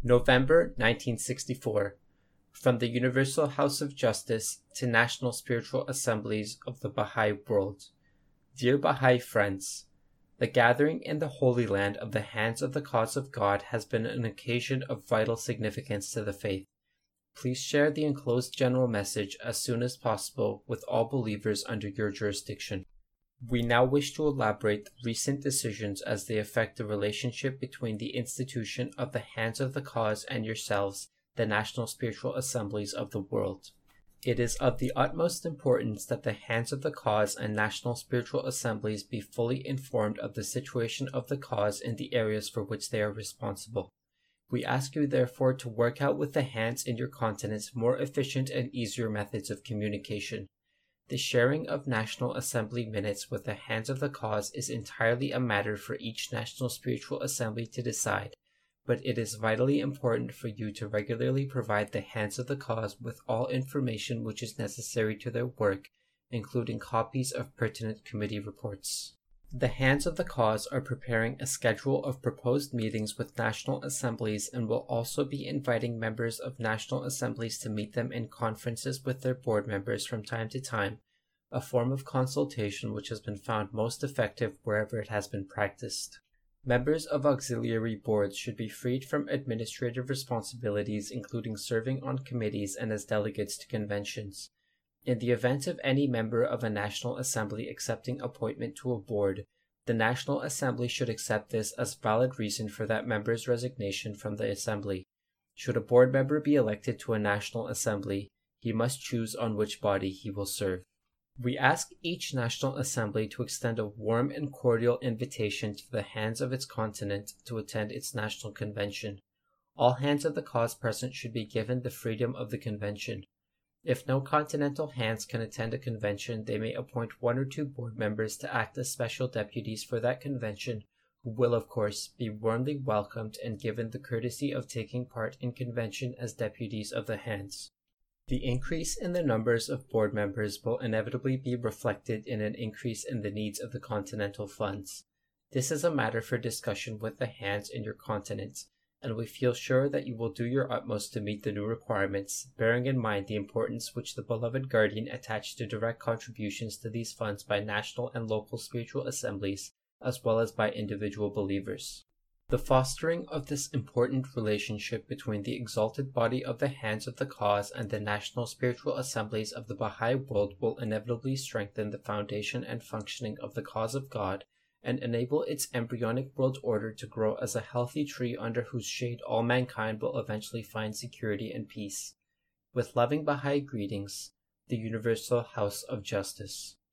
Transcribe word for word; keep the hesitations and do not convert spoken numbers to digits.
November nineteen sixty-four. From the Universal House of Justice to National Spiritual Assemblies of the Baha'i World. Dear Baha'i friends, the gathering in the Holy Land of the Hands of the Cause of God has been an occasion of vital significance to the faith. Please share the enclosed general message as soon as possible with all believers under your jurisdiction. We now wish to elaborate the recent decisions as they affect the relationship between the institution of the Hands of the Cause and yourselves, the National Spiritual Assemblies of the world. It is of the utmost importance that the Hands of the Cause and National Spiritual Assemblies be fully informed of the situation of the cause in the areas for which they are responsible. We ask you therefore to work out with the Hands in your continents more efficient and easier methods of communication. The sharing of National Assembly minutes with the Hands of the Cause is entirely a matter for each National Spiritual Assembly to decide, but it is vitally important for you to regularly provide the Hands of the Cause with all information which is necessary to their work, including copies of pertinent committee reports. The Hands of the Cause are preparing a schedule of proposed meetings with National Assemblies and will also be inviting members of National Assemblies to meet them in conferences with their board members from time to time, a form of consultation which has been found most effective wherever it has been practiced. Members of auxiliary boards should be freed from administrative responsibilities, including serving on committees and as delegates to conventions. In the event of any member of a National Assembly accepting appointment to a board, the National Assembly should accept this as valid reason for that member's resignation from the Assembly. Should a board member be elected to a National Assembly, he must choose on which body he will serve. We ask each National Assembly to extend a warm and cordial invitation to the Hands of its continent to attend its National Convention. All Hands of the Cause present should be given the freedom of the convention. If no continental Hands can attend a convention, they may appoint one or two board members to act as special deputies for that convention, who will, of course, be warmly welcomed and given the courtesy of taking part in convention as deputies of the Hands. The increase in the numbers of board members will inevitably be reflected in an increase in the needs of the continental funds. This is a matter for discussion with the Hands in your continents, and we feel sure that you will do your utmost to meet the new requirements, bearing in mind the importance which the beloved Guardian attached to direct contributions to these funds by national and local spiritual assemblies, as well as by individual believers. The fostering of this important relationship between the exalted body of the Hands of the Cause and the National Spiritual Assemblies of the Baha'i world will inevitably strengthen the foundation and functioning of the cause of God, and enable its embryonic world order to grow as a healthy tree under whose shade all mankind will eventually find security and peace. With loving Baha'i greetings, the Universal House of Justice.